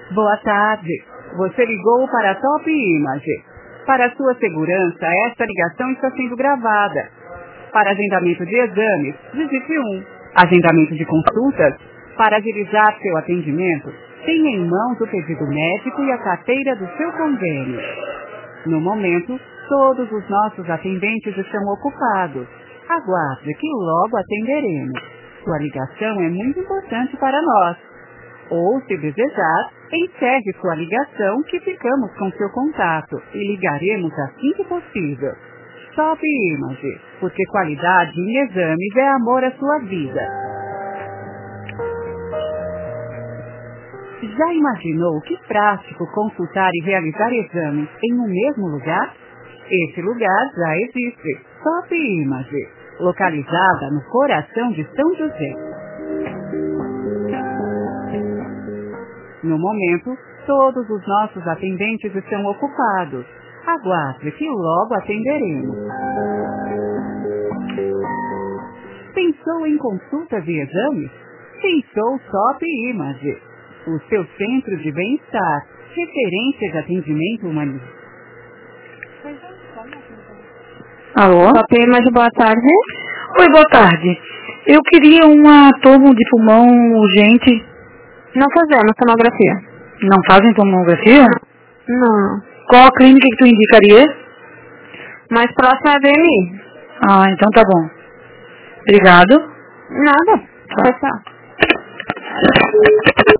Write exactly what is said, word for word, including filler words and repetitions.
Boa tarde. Você ligou para a Top Image. Para sua segurança, esta ligação está sendo gravada. Para agendamento de exames, digite um. Agendamento de consultas. Para agilizar seu atendimento, tenha em mãos o pedido médico e a carteira do seu convênio. No momento, todos os nossos atendentes estão ocupados. Aguarde que logo atenderemos. Sua ligação é muito importante para nós. Ou, se desejar, encerre sua ligação que ficamos com seu contato e ligaremos assim que possível. Top Image, porque qualidade em exames é amor à sua vida. Já imaginou que prático consultar e realizar exames em um mesmo lugar? Esse lugar já existe. Top Image, localizada no coração de São José. No momento, todos os nossos atendentes estão ocupados. Aguarde que logo atenderemos. Pensou em consultas e exames? Pensou Top Image, o seu centro de bem-estar, referência de atendimento humanizado. Alô? Top Image, boa tarde. Oi, boa tarde. Eu queria uma tomo de pulmão urgente. Não fazemos tomografia. Não fazem tomografia? Não. Qual a clínica que tu indicaria? Mais próxima é a D M I. Ah, então tá bom. Obrigado. Nada. Tá. Tchau.